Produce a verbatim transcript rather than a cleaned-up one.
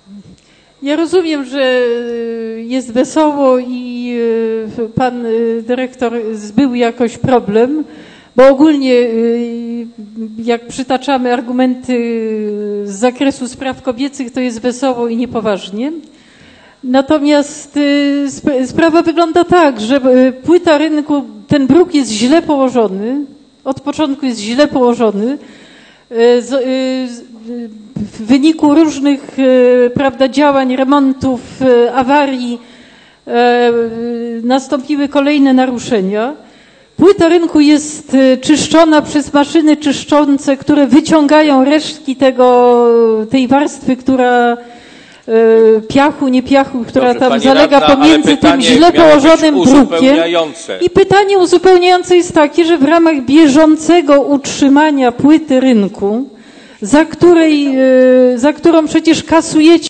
Ja rozumiem, że jest wesoło i pan dyrektor zbył jakoś problem, bo ogólnie jak przytaczamy argumenty z zakresu spraw kobiecych, to jest wesoło i niepoważnie. Natomiast sprawa wygląda tak, że płyta rynku, ten bruk jest źle położony, od początku jest źle położony. W wyniku różnych, prawda, działań, remontów, awarii nastąpiły kolejne naruszenia. Płyta rynku jest czyszczona przez maszyny czyszczące, które wyciągają resztki tego, tej warstwy, która piachu, nie piachu, która Dobrze, tam zalega radna, pomiędzy tym źle położonym brukiem. I pytanie uzupełniające jest takie, że w ramach bieżącego utrzymania płyty rynku, za której, za którą przecież kasujecie